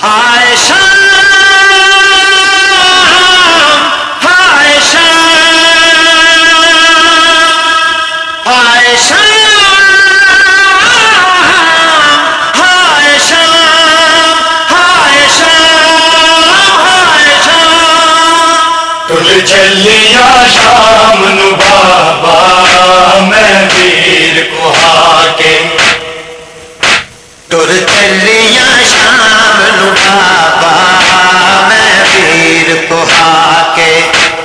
ہائے شام ہائے شام ہائے شام ہائے شام ہائے شام ہائے شام تر چلیا شام نو بابا میں ویر کوہا کے تر چلیا شام نو بابا میں ویر کوہا کے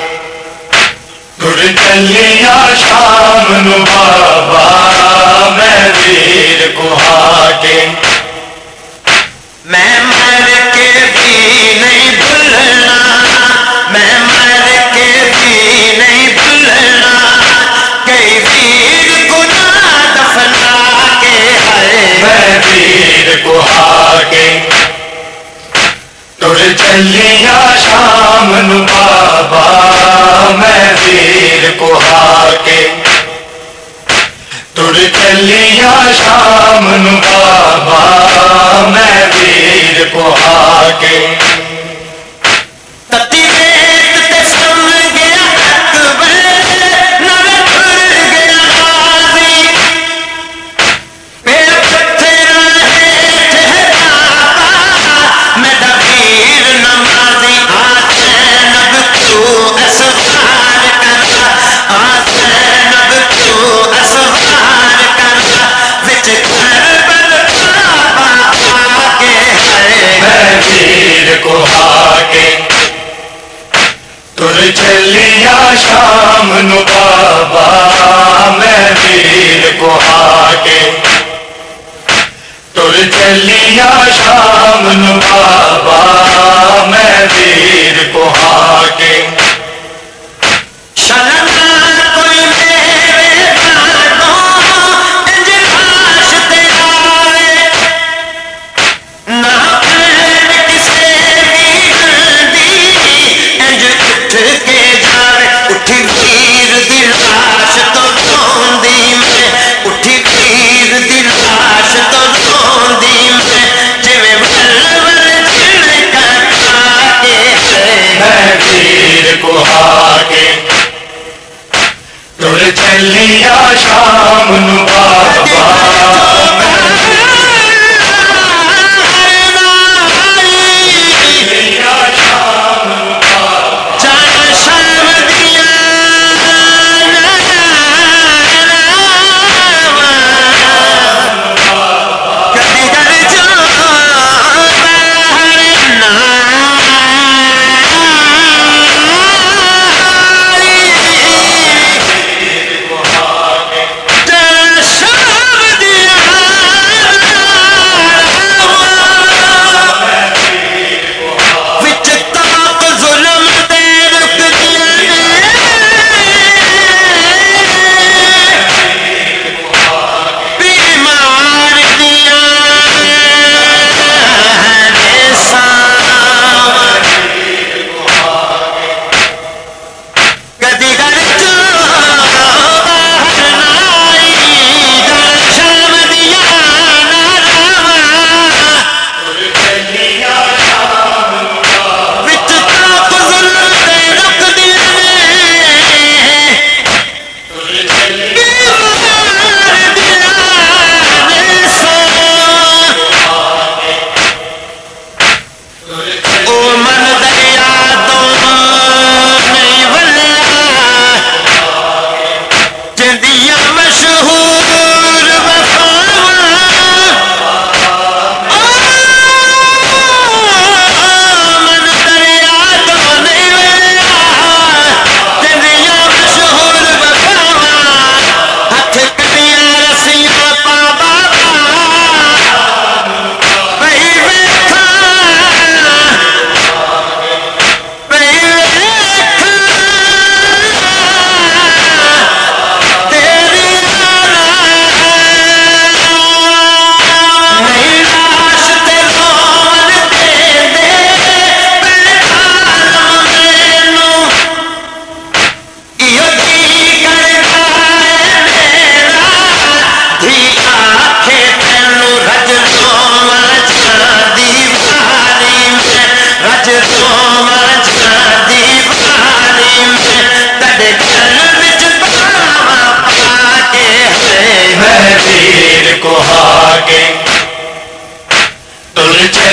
تر چلیا شام نو بابا میں ویر کوہا کے میں مر کے بھی نہیں بھولنا میں مر کے بھی نہیں بھولنا کئی ویر گناہ دفنا کے ہے میں ویر کوہا کے تر چلیا شام نو بابا میں ویر کوہا کے تر چلیا شام نو بابا میں ویر کوہا کے تتی ریت تے سم گیا اکبر نہ ٹر گیا غازی پیر پتھر ہیٹھ ہے بابا میرا ویر نمازی آسینب تو اسوار کرا آسینب تو اسوار کرا وچ کربل بابا آگے ہے میں ویر کوہا کے تر چلیا شام نو بابا میں ویر کوہا کے تر چلیا شام نو بابا میں ویر کوہا کے شرم کوئی میرے بانوں انج لاش تے آوے نہ پھر کسے بھی دی انج اٹھ کے جاوے اٹھی پیر دی لاش تو روندی میں اٹھی پیر دی لاش تو روندی میں جویں ول چھڑکا کے میں ویر کوہا کے تر چلیا شام نو بابا چلیا شام نو بابا جان شام دیا کدی در جو جان شام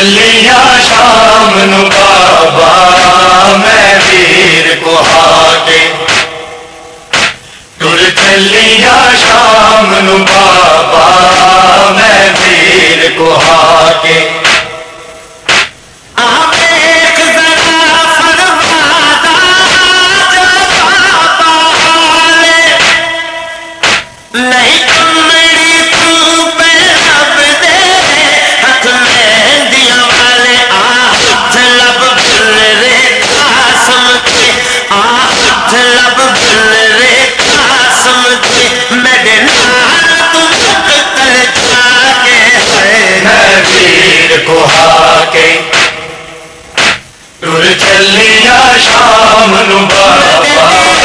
چلیاں شام نو بابا میں ویر کو ہاکے ٹر چلیاں شام نو بابا میں ویر کو ہاکے کو ہاکے ٹر چلیاں شام نو بابا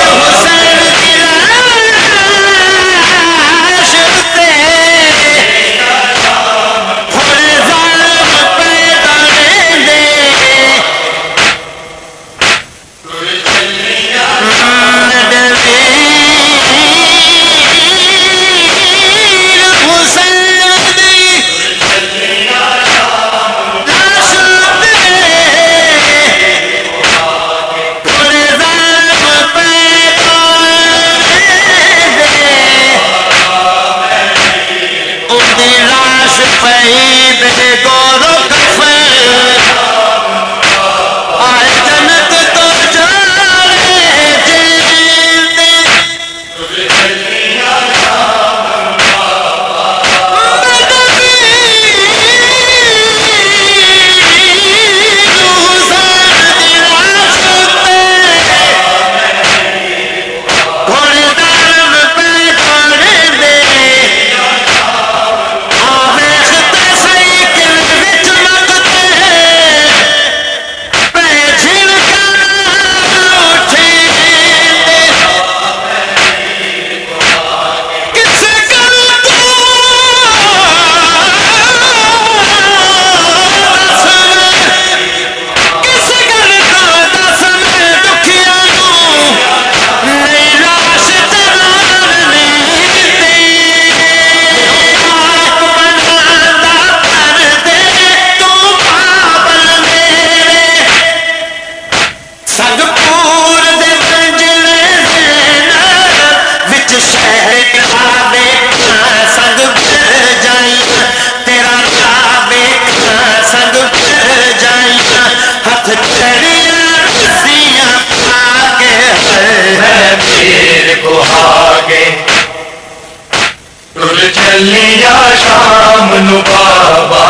چلیاں شام نو بابا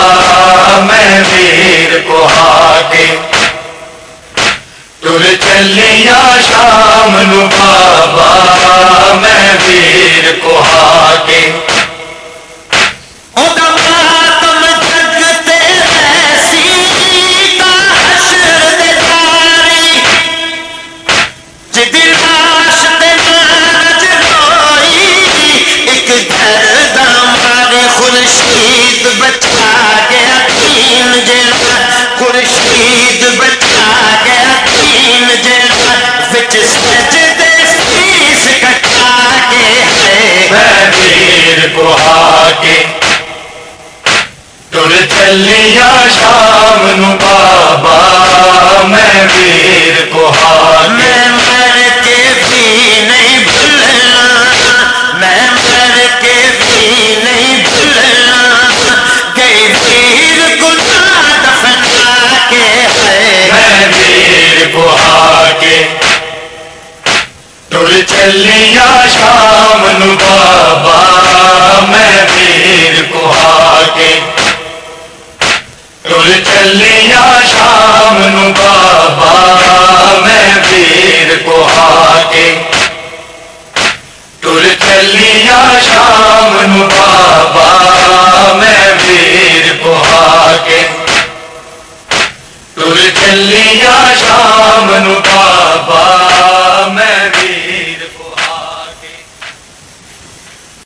میں ویر کو ہاکے ٹر چلیاں شام نو بابا میں ویر کو ہاکے خورشید بچا گیا تین جلا خورشید بچا گیا تین جلا وچ سجدے سیس کٹا کے ہے میں ویر کو ہاکے ٹر چلیاں شام نو بابا میں ویر کو ہاکے میں مر کے بھی نہیں بھولنا میں مر کے بھی نہیں بھولنا گئی ویر گناہ دفنا کے ہے میں ویر کو ہاکے ٹر چلیاں شام نو